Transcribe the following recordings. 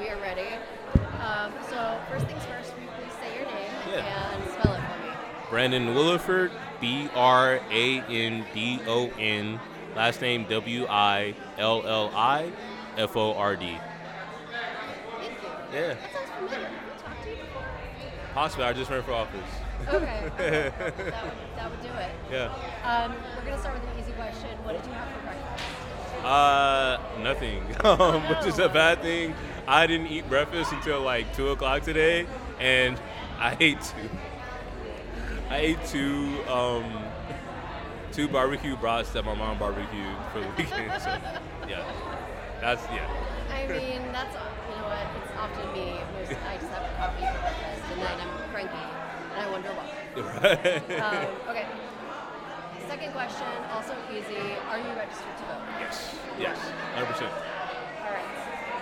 we are ready. So first things first, will you please say your name and spell it for me? Brandon Williford, Brandon. Last name Williford. Thank you. Yeah. That sounds familiar. Have we talked to you before? Possibly. I just ran for office. Okay. That would do it. Yeah. We're gonna start with an easy question. What did you have for breakfast? Nothing, which is a bad thing. I didn't eat breakfast until like 2 o'clock today, and I ate two barbecue brats that my mom barbecued for the weekend. So, yeah. I mean, that's, you know what, it's often me. I just have coffee for breakfast, and then I'm cranky, and I wonder why. Okay. Second question, also easy. Are you registered to vote? Yes, 100%. All right.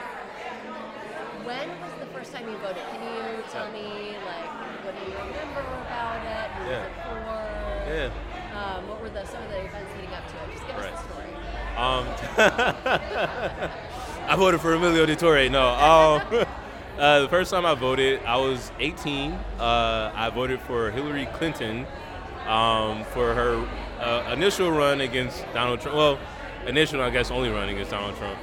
When was the first time you voted? Can you tell me, like, what do you remember about it? Who was it for? Yeah. What were some of the events leading up to it? Just give us the story. I voted for Emilio de Torre. No. The first time I voted, I was 18. I voted for Hillary Clinton for her initial run against Donald Trump. Well, initial, I guess, only run against Donald Trump.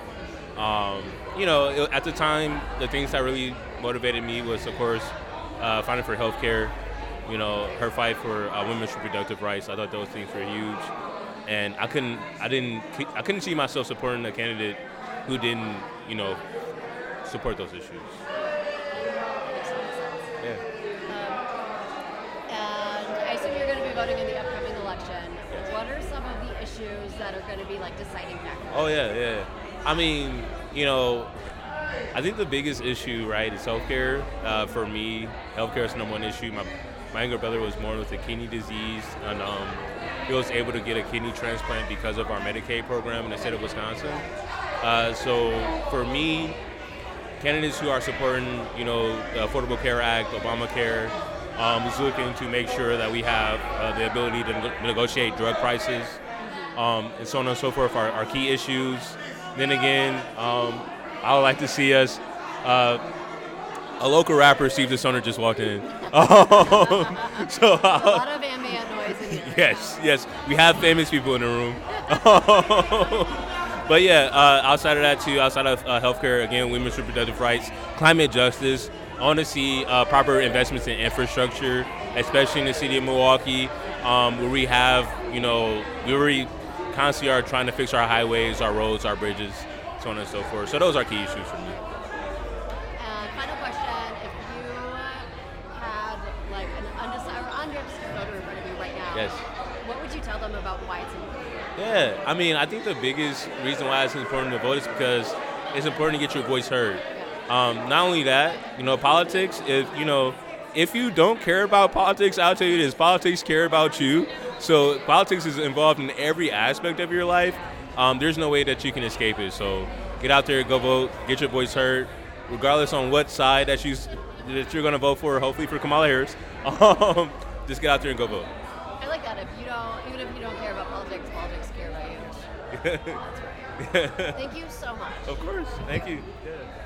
At the time, the things that really motivated me was, of course, fighting for healthcare. Her fight for women's reproductive rights. I thought those things were huge, and I couldn't see myself supporting a candidate who didn't, support those issues. Makes a lot of sense. Yeah. And I assume you're going to be voting in the upcoming election. Yes. What are some of the issues that are going to be like deciding factors? Oh yeah. I mean, I think the biggest issue, right, is healthcare. For me, healthcare is the number one issue. My younger brother was born with a kidney disease, and he was able to get a kidney transplant because of our Medicaid program in the state of Wisconsin. So for me, candidates who are supporting, the Affordable Care Act, Obamacare, is looking to make sure that we have the ability to negotiate drug prices, and so on and so forth are key issues. Then again, I would like to see us. A local rapper, Steve Disowner, just walked in. A lot of ambient noise in here. Yes, we have famous people in the room. But yeah, outside of that too, outside of healthcare, again, women's reproductive rights, climate justice, I want to see proper investments in infrastructure, especially in the city of Milwaukee, where we have, we already constantly are trying to fix our highways, our roads, our bridges, so on and so forth. So those are key issues for me. And final question, if you had like an unregistered voter in front of you right now, Yes. what would you tell them about why it's important? Yeah, I mean, I think the biggest reason why it's important to vote is because it's important to get your voice heard. Not only that, politics, if you don't care about politics, I'll tell you this, politics care about you. So politics is involved in every aspect of your life. There's no way that you can escape it. So get out there, go vote, get your voice heard, regardless on what side that you're going to vote for, hopefully for Kamala Harris. Just get out there and go vote. I like that. Even if you don't care about politics care about you. That's right. Thank you so much. Of course. Thank you. Yeah.